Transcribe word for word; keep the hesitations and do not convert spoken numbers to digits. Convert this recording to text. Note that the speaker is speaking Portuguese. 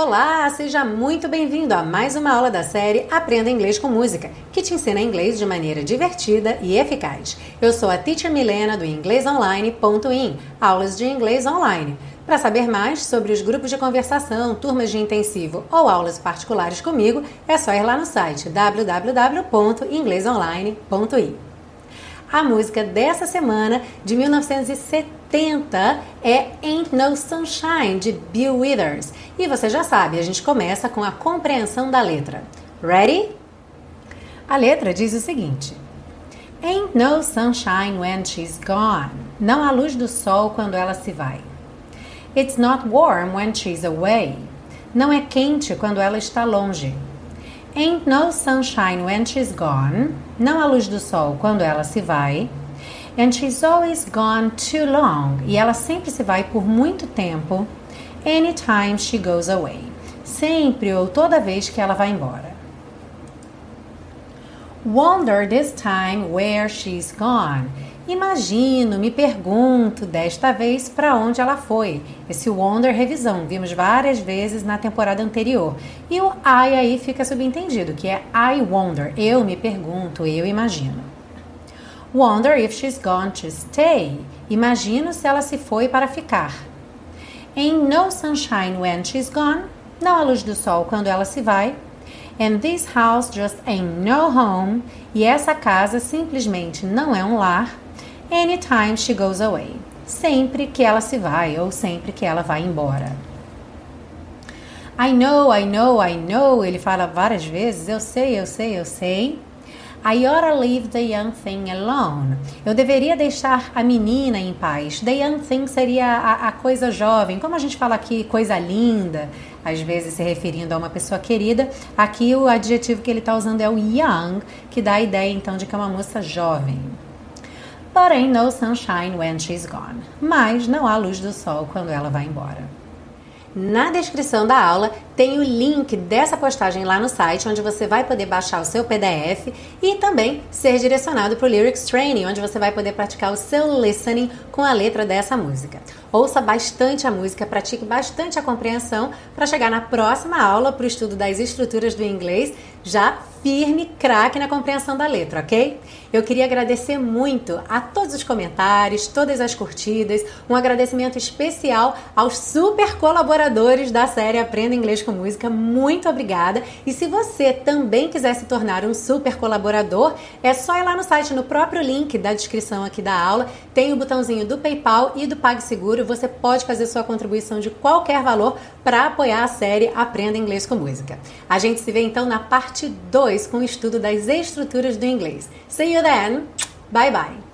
Olá, seja muito bem-vindo a mais uma aula da série Aprenda Inglês com Música, que te ensina inglês de maneira divertida e eficaz. Eu sou a Teacher Milena do inglês online ponto in, aulas de inglês online. Para saber mais sobre os grupos de conversação, turmas de intensivo ou aulas particulares comigo, é só ir lá no site w w w ponto inglês online ponto in. A música dessa semana, de mil novecentos e setenta, é Ain't No Sunshine, de Bill Withers. E você já sabe, a gente começa com a compreensão da letra. Ready? A letra diz o seguinte: Ain't no sunshine when she's gone. Não há luz do sol quando ela se vai. It's not warm when she's away. Não é quente quando ela está longe. Ain't no sunshine when she's gone. Não há luz do sol quando ela se vai. And she's always gone too long. E ela sempre se vai por muito tempo. Anytime she goes away. Sempre ou toda vez que ela vai embora. Wonder this time where she's gone. Imagino, me pergunto, desta vez para onde ela foi. Esse wonder revisão, vimos várias vezes na temporada anterior. E o I aí fica subentendido, que é I wonder, eu me pergunto, eu imagino. Wonder if she's gone to stay. Imagino se ela se foi para ficar. Ain't no sunshine when she's gone. Não há luz do sol quando ela se vai. And this house just ain't no home. E essa casa simplesmente não é um lar. Anytime she goes away. Sempre que ela se vai ou sempre que ela vai embora. I know, I know, I know. Ele fala várias vezes. Eu sei, eu sei, eu sei. I oughta leave the young thing alone. Eu deveria deixar a menina em paz. The young thing seria a, a coisa jovem. Como a gente fala aqui, coisa linda, às vezes se referindo a uma pessoa querida. Aqui o adjetivo que ele está usando é o young, que dá a ideia então de que é uma moça jovem. But ain't no sunshine when she's gone. Mas não há luz do sol quando ela vai embora. Na descrição da aula tem o link dessa postagem lá no site, onde você vai poder baixar o seu P D F e também ser direcionado para o Lyrics Training, onde você vai poder praticar o seu listening com a letra dessa música. Ouça bastante a música, pratique bastante a compreensão para chegar na próxima aula para o estudo das estruturas do inglês já firme, craque na compreensão da letra, ok? Eu queria agradecer muito a todos os comentários, todas as curtidas, um agradecimento especial aos super colaboradores da série Aprenda Inglês com Música. Muito obrigada! E se você também quiser se tornar um super colaborador, é só ir lá no site, no próprio link da descrição aqui da aula, tem o botãozinho do PayPal e do PagSeguro. Você pode fazer sua contribuição de qualquer valor para apoiar a série Aprenda Inglês com Música. A gente se vê então na parte dois com o estudo das estruturas do inglês. See you then! Bye bye!